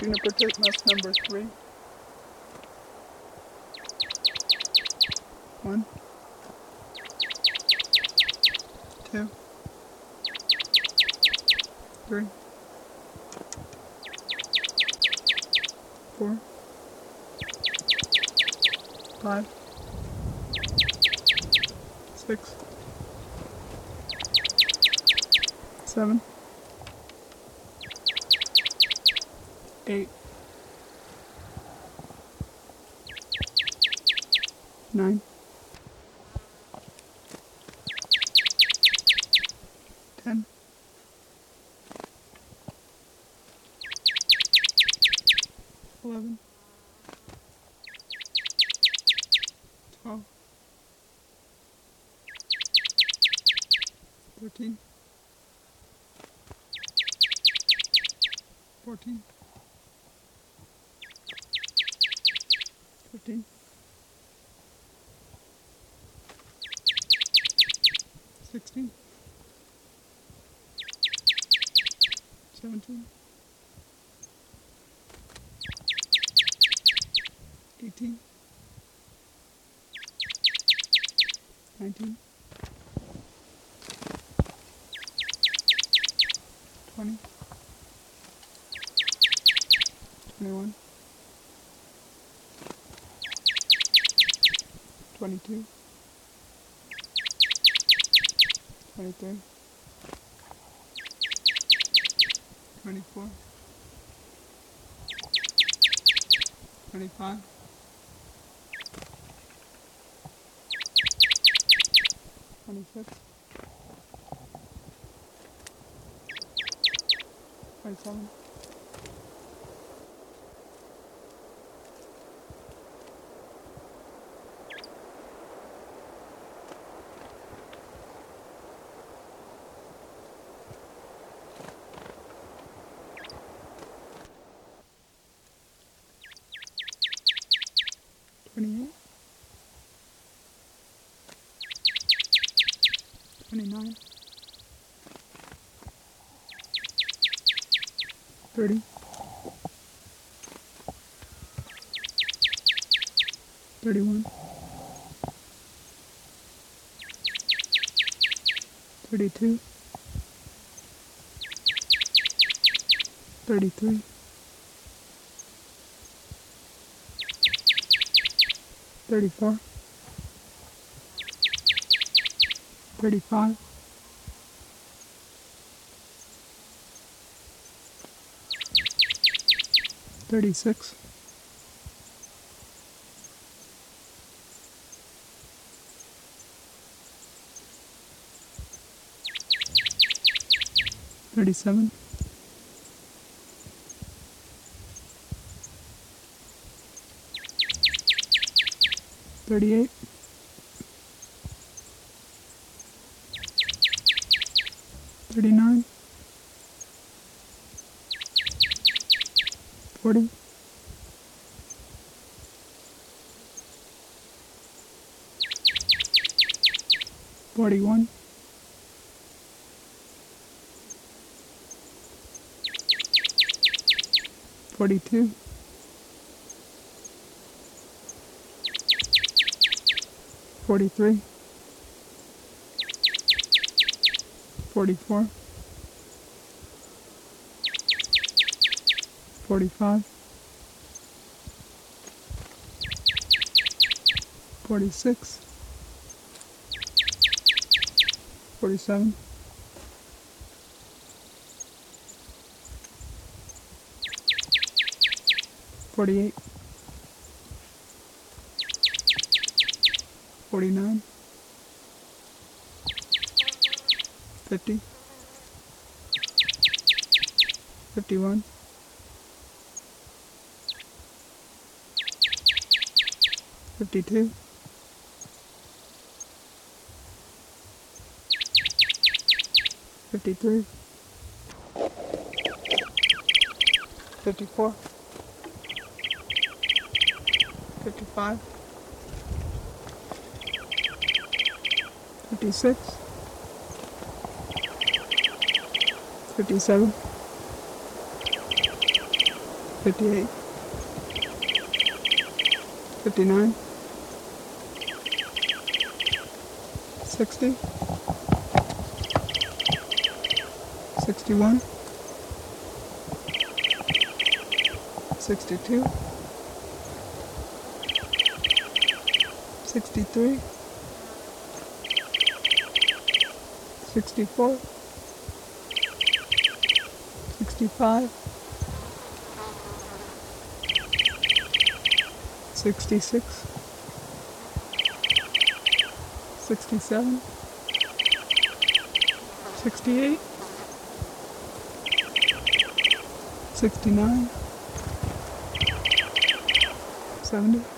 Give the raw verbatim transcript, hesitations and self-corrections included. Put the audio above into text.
Juniper titmouse number three. One. Two. Three. Four. Five. Six. Seven. Eight. Nine. Ten. Eleven. Twelve. Thirteen. Fourteen. Fifteen. Sixteen. Seventeen. Eighteen. Nineteen. Twenty. Twenty-one. Twenty-two. Twenty-three. Twenty-four. Twenty-five. Twenty-six. Twenty-seven. Twenty-eight. Twenty-nine. Thirty. Thirty-one. Thirty-two. Thirty-three. Thirty-four. Thirty-five. Thirty-six. Thirty-seven. Thirty-eight. Thirty-nine. Forty. Forty-one. Forty-two. Forty-three. Forty-four. Forty-five. Forty-six. Forty-seven. Forty-eight. Forty-nine. Fifty. Fifty-one. Fifty-two. Fifty-three. Fifty-four. Fifty-five. Fifty-six. Fifty-seven. fifty-eight, fifty-nine, sixty, sixty-one, sixty-two, sixty-three, sixty-four, sixty-five, sixty-six, sixty-seven, sixty-eight, sixty-nine, seventy.